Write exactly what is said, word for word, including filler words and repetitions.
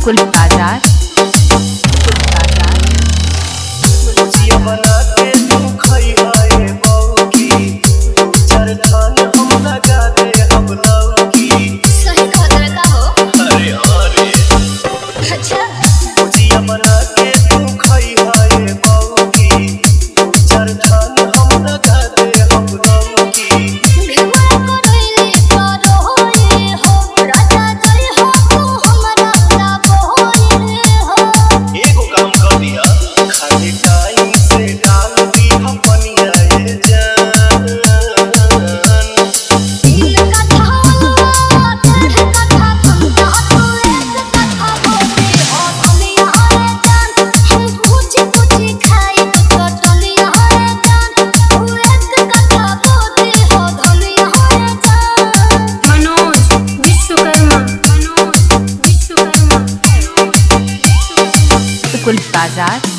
सुकुल बाजार भुजिया बना के तू खइहा ए बौकी, दू चार ठान हम लगा दे हम लौकी। सही कहत रे का हो? अरे हाँ रे। अच्छा भुजिया बना के तू खइहा ए बौकी, दू चार ठान हम लगा दे हम लौकी। भिगुआ करैले करो होए हो, राजा जय हो तू हमरा लाबो होए हो। एगो काम कर दिया, खाली टाइम से डाल दी हम पनिया ए जान। तीन कथा चार कथा समझा तू एक कथा बोले हो दुनिया रे जान। हम कुछ कुछ खाई तो दुनिया रे जान, तू एक कथा बोले हो दुनिया रे जान। मनोज विश्वकर्मा मनोज विश्वकर्मा सुकुल बाजार